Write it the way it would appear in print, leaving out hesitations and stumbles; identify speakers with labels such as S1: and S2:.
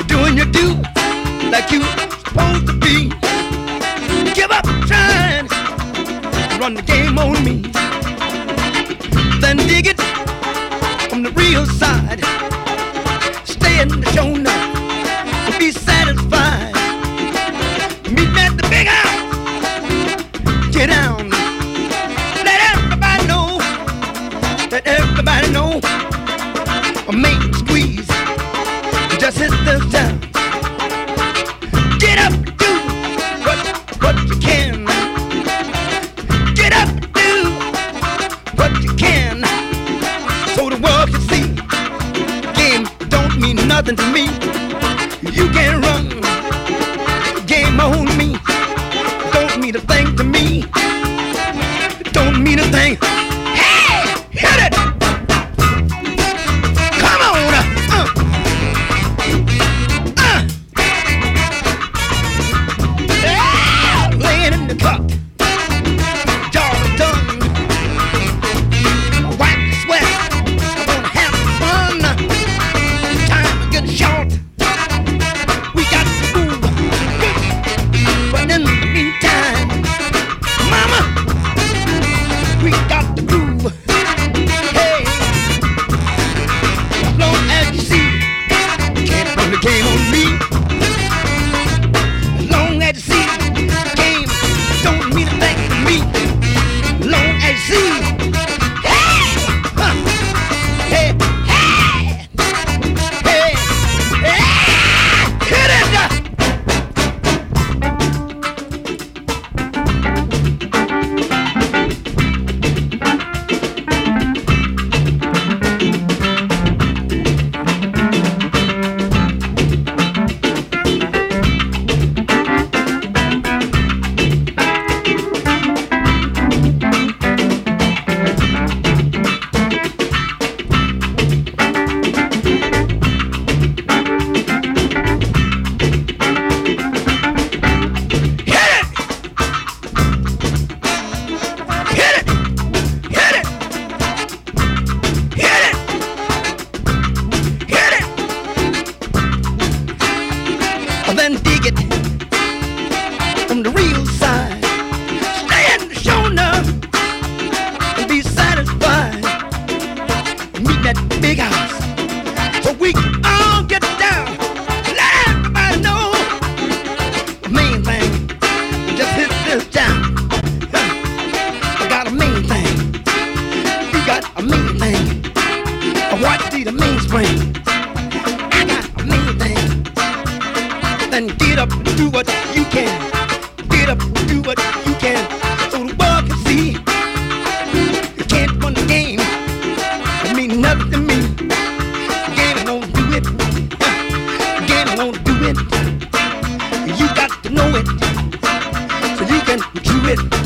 S1: doing your due like you supposed to be. Give up trying to run the game on me. Then dig it from the real side. Stay in the show now and be satisfied. Meet me at the big house. Get down. Let everybody know. Let everybody know. A main squeeze just hit this town. Get up, do what you can. Get up, do what you can, so the world can see. Game don't mean nothing to me. You can't run game on me. Don't mean a thing to me. Don't mean a thing. Hey, hit it! Come on! Laying in the cup, jaw done. Wipe the sweat. I wanna have fun. Time getting short. We got to move. But in the meantime, mama, we got to groove. Hey, as long as you see, you can't run the game on me. As long as you see, the game don't mean a thing to me. As long as you see, hey, hey, hey, hey, hit it! Then dig it from the real side. Stay in the show now and be satisfied. Meet that big house so we can all get down. Let everybody know the main thing just hit this town. I got a main thing. You got a main thing. I watch the mainspring. I got a main thing. Then get up and do what you can. Get up and do what you can, so the world can see. You can't run the game. It means nothing to me. The game won't do it. The game won't do it. You got to know it, so you can do it.